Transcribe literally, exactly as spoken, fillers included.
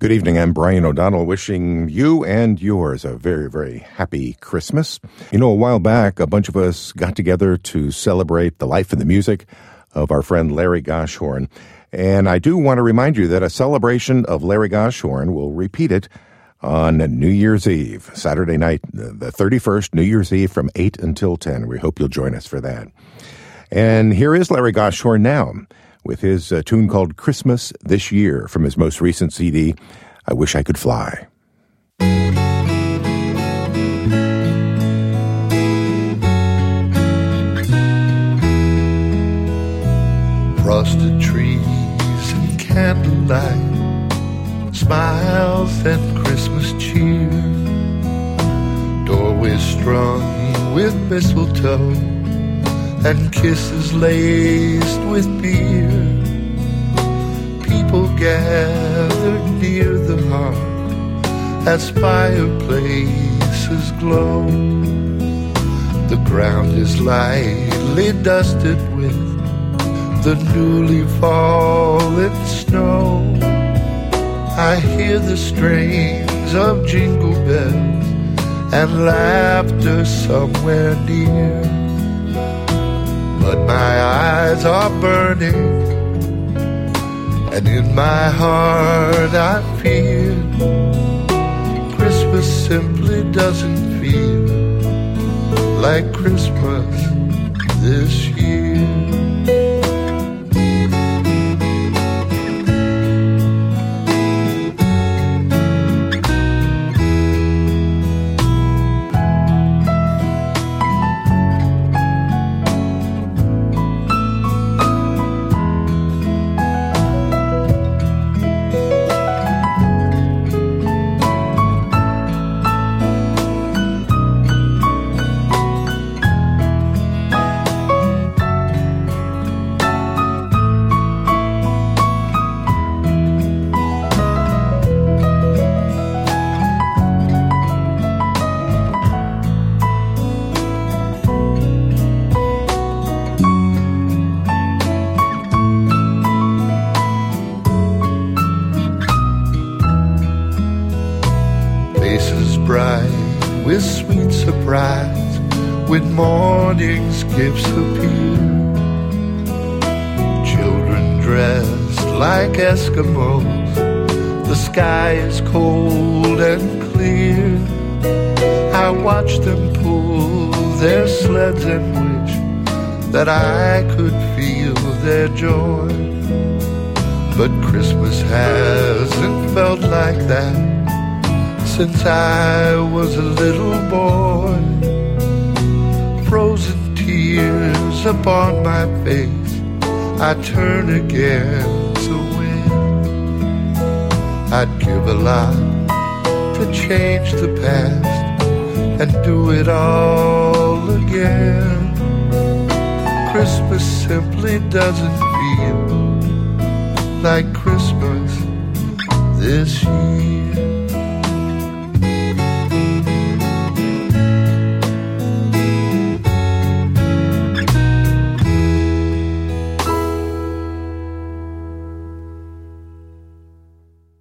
Good evening. I'm Brian O'Donnell, wishing you and yours a very, very happy Christmas. You know, a while back, a bunch of us got together to celebrate the life and the music of our friend Larry Goshorn. And I do want to remind you that a celebration of Larry Goshorn will repeat it on New Year's Eve, Saturday night, the thirty-first, New Year's Eve from eight until ten. We hope you'll join us for that. And here is Larry Goshorn now, with his uh, tune called Christmas This Year from his most recent C D, I Wish I Could Fly. Frosted trees and candlelight, smiles and Christmas cheer, doorways strung with mistletoe, and kisses laced with beer. People gathered near the hearth as fireplaces glow. The ground is lightly dusted with the newly fallen snow. I hear the strains of jingle bells and laughter somewhere near. But my eyes are burning, and in my heart I feel Christmas simply doesn't feel like Christmas this year. With sweet surprise, when morning's gifts appear, children dressed like Eskimos, the sky is cold and clear. I watch them pull their sleds and wish that I could feel their joy. But Christmas hasn't felt like that since I was a little boy. Frozen tears upon my face, I turn against the wind. I'd give a lot to change the past and do it all again. Christmas simply doesn't feel like Christmas this year.